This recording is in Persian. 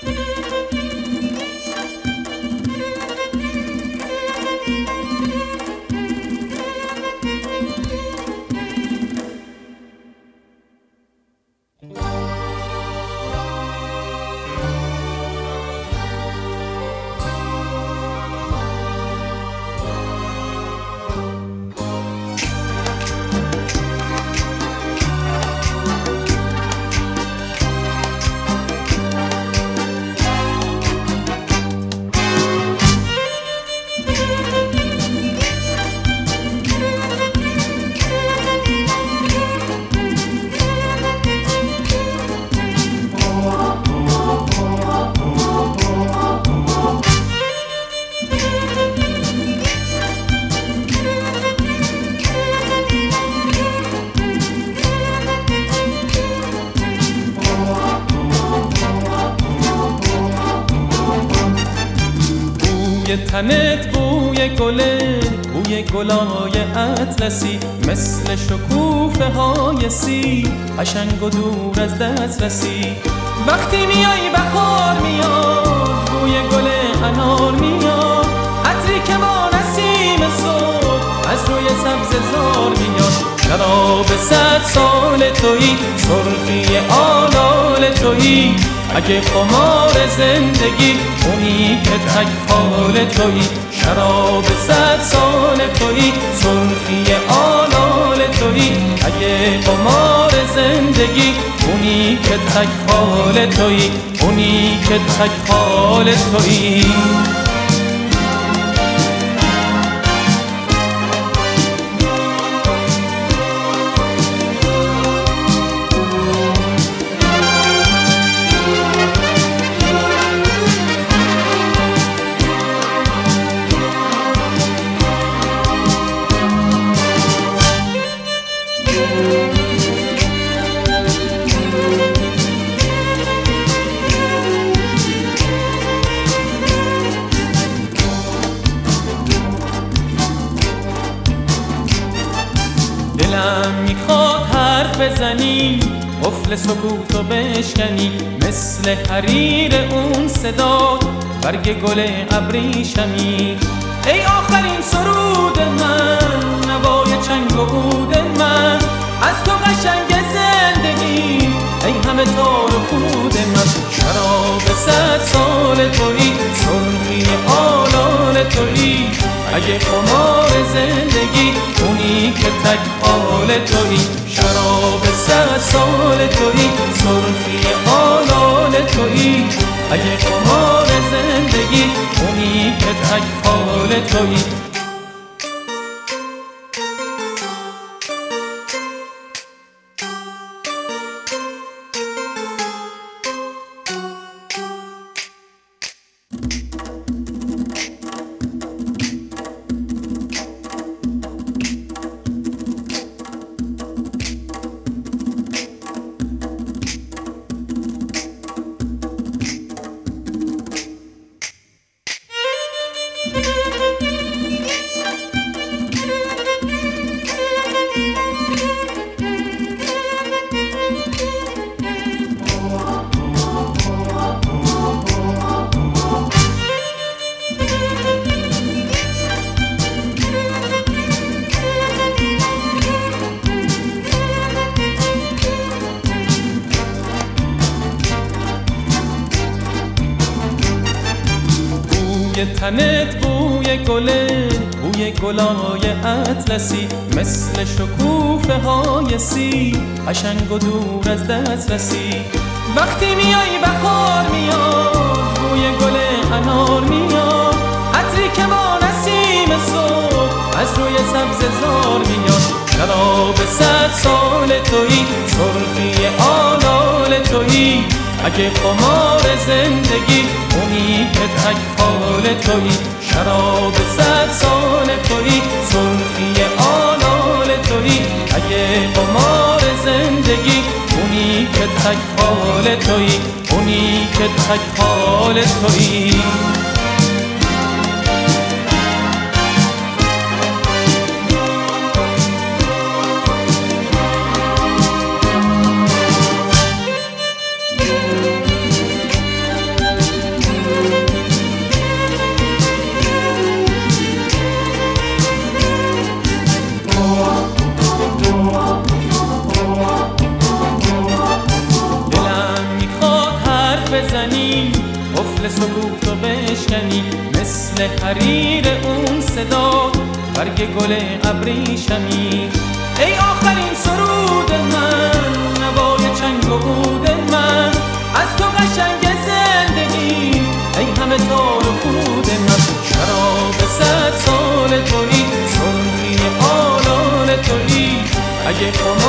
تنت بوی گله، بوی گلای اطلسی، مثل شکوفه های سی، قشنگ و دور از دسترسی. وقتی میای بهار میاد، بوی گل انار میاد، عطری که با نسیم صبح از روی سبززار میاد. شراب 100 سال تویی، سرخی آلال تویی، اگه قمار زندگی اونی که تک حال تویی. شراب 100 سال تویی، سرخی آلال تویی، اگه قمار زندگی اونی که تک حال تویی، اونی که تک حال تویی. دلم میخواد حرف بزنی، قفل سکوتو بشکنی، مثل حریر اون صدا برگ گل ابریشمی. ای آخرین سرود من، نوای چنگ و عود من، از تو قشنگ زندگی، ای همه تار و پود من. شراب 100 سال تویی، سرخی آلال تویی، اگه قمار زندگی اونی که تک حال تویی. شراب 100 سال تویی، سرخی آلال تویی، اگه قمار زندگی اونی که تک حال تویی. تنت بوی گله، بوی گلای اطلسی، مثل شکوفه های سی، قشنگ و دور از دسترسی. وقتی میای بهار میاد، بوی گل انار میاد، عطری که با نسیم صبح از روی سبززار میاد. شراب 100 سال تویی، سرخی آلال تویی، اگه قمار زندگی اونی که تک حال تویی. شراب 100 سال تویی، سرخی آلال تویی، اگه قمار زندگی اونی که تک حال تویی، اونی که تک حال تویی. سکوتو بشکنی، مثل حریر اون صدا برگ گل ابریشمی. ای آخرین سرود من، نوای چنگ و عود من، از تو قشنگ زندگی، ای همه تار و پود من. شراب 100 سال تویی، سرمه آلال تویی، اگه